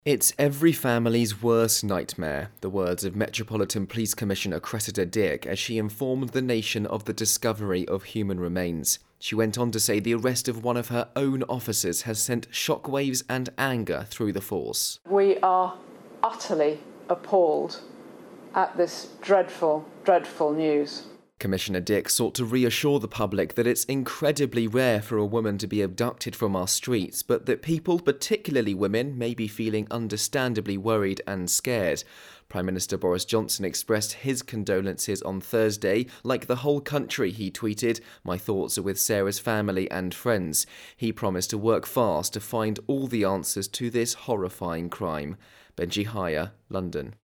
It's every family's worst nightmare, the words of Metropolitan Police Commissioner Cressida Dick as she informed the nation of the discovery of human remains. She went on to say the arrest of one of her own officers has sent shockwaves and anger through the force. We are utterly appalled at this dreadful, dreadful news. Commissioner Dick sought to reassure the public that it's incredibly rare for a woman to be abducted from our streets, but that people, particularly women, may be feeling understandably worried and scared. Prime Minister Boris Johnson expressed his condolences on Thursday. Like the whole country, he tweeted, "My thoughts are with Sarah's family and friends." He promised to work fast to find all the answers to this horrifying crime. Benji Haya, London.